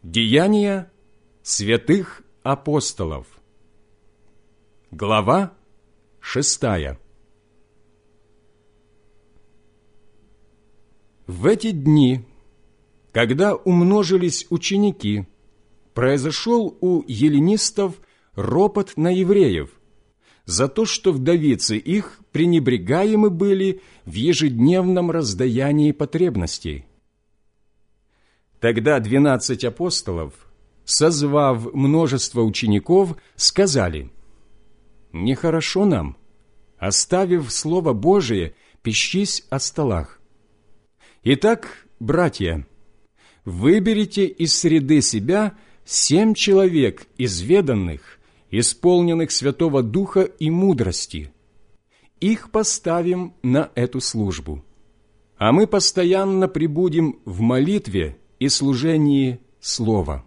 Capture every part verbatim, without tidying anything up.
Деяния святых апостолов. Глава шестая. В эти дни, когда умножились ученики, произошел у эллинистов ропот на евреев за то, что вдовицы их пренебрегаемы были в ежедневном раздаянии потребностей. Тогда двенадцать апостолов, созвав множество учеников, сказали: «Нехорошо нам, оставив Слово Божие, пищись о столах. Итак, братья, выберите из среды себя семь человек изведанных, исполненных Святого Духа и мудрости. Их поставим на эту службу, а мы постоянно пребудем в молитве и служении Слова».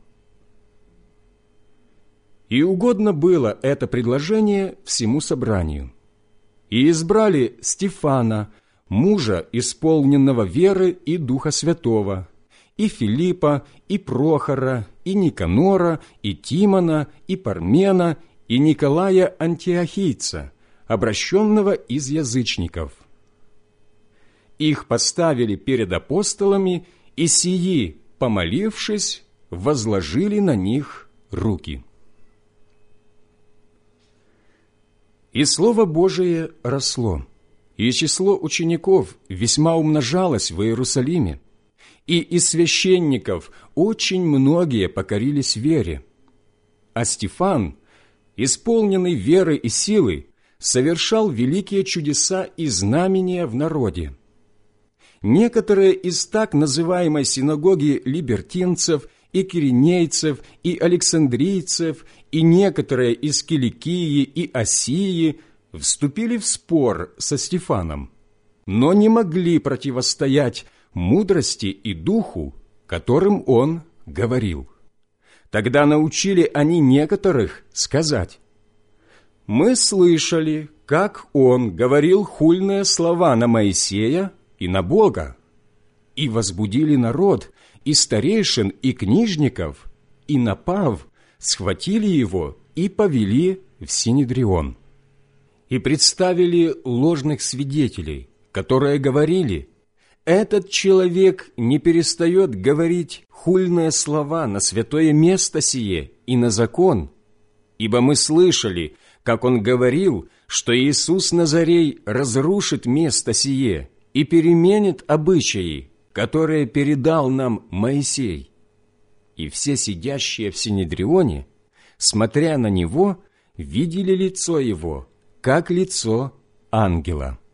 И угодно было это предложение всему собранию. И избрали Стефана, мужа, исполненного веры и Духа Святого, и Филиппа, и Прохора, и Никанора, и Тимона, и Пармена, и Николая Антиохийца, обращенного из язычников. Их поставили перед апостолами, и сии, помолившись, возложили на них руки. И Слово Божие росло, и число учеников весьма умножалось в Иерусалиме, и из священников очень многие покорились вере. А Стефан, исполненный веры и силы, совершал великие чудеса и знамения в народе. Некоторые из так называемой синагоги либертинцев и киринейцев, и александрийцев, и некоторые из Киликии и Осии вступили в спор со Стефаном, но не могли противостоять мудрости и духу, которым он говорил. Тогда научили они некоторых сказать: «Мы слышали, как он говорил хульные слова на Моисея и на Бога, и возбудили народ, и старейшин, и книжников, и, напав, схватили его и повели в Синедрион. И представили ложных свидетелей, которые говорили: этот человек не перестает говорить хульные слова на святое место сие и на закон, ибо мы слышали, как он говорил, что Иисус Назарей разрушит место сие и переменит обычаи, которые передал нам Моисей». И все сидящие в Синедрионе, смотря на него, видели лицо его, как лицо ангела.